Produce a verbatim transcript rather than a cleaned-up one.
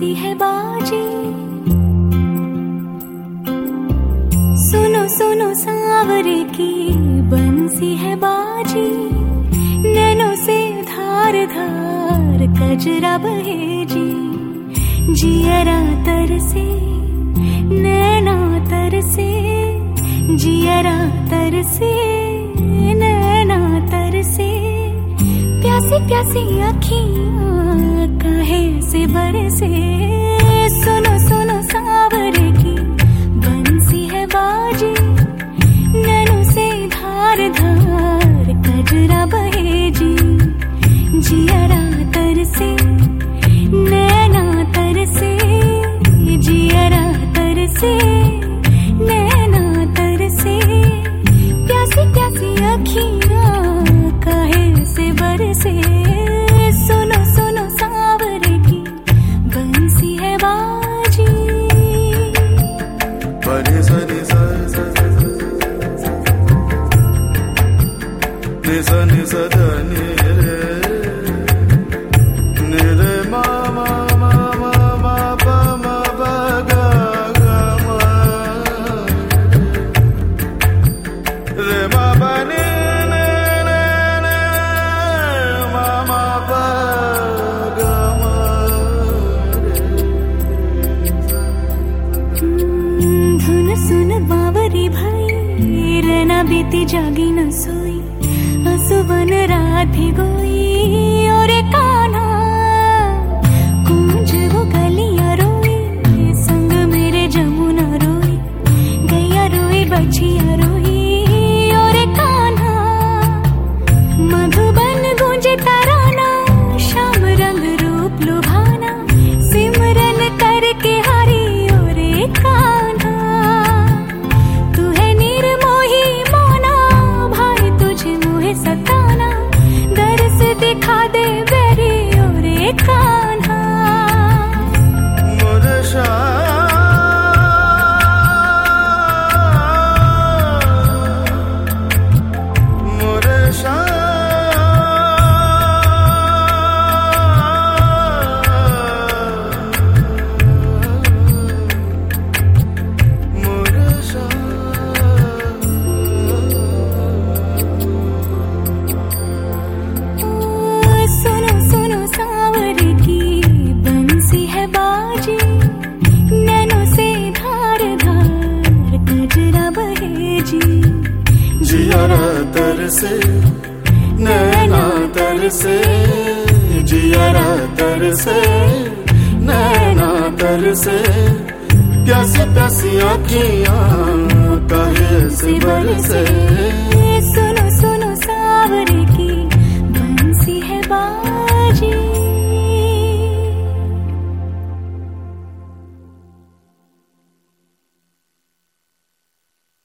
बंसी है बाजी। सुनो सुनो सांवरे की बंसी है बाजी, नैनों से धार धार कजरा बहे जी। जियरा तरसे नैना तरसे, जियरा तरसे नैना तरसे, प्यासी प्यासी अखियाँ काहे से बरसे। सुनो सुनो सांवरे की बंसी है बाजी, नैनों से धार धार कजरा बहे जी। जियरा तरसे नैना तरसे, जियरा तरसे नैना तरसे, प्यासी प्यासी अखियाँ काहे से बरसे। सुनो सुनो सांवरे की बंसी है बाजी। बने सने सा सा सा ने सा ने सा धा ने रे ने रे मा मा मा मा मा पा मा पा गा गा मा रे मा पा ने ने ने ने मा मा पा गा मा धुन सुन बावरी भाई, रहना बीती जागी न सोई, असुवन रात भी गोई और कान्हा कूंज वो गलियां रोई, संग मेरे जमुना रोई, गैया रोई बछिया रोई और कान्हा। मधुबन गूंजे तराना, श्याम रंग रूप लुभाना, सिमरन करके हरी और कान्हा। तू है निर्मोही मोना, भाई तुझे मुहे सताना, दर्श दिखा दे बेरी और कान्हा। मोरे शाह मोरे शाह मोरे शाह। सुनो सुनो सांवरे की बंसी है बाजी, नैनों से धार धार कजरा बहे जी। जियरा तरसे नैना तरसे, जियरा तरसे नैना तरसे, प्यासी प्यासी अखियाँ काहे से बरसे। सुनो सुनो सांवरे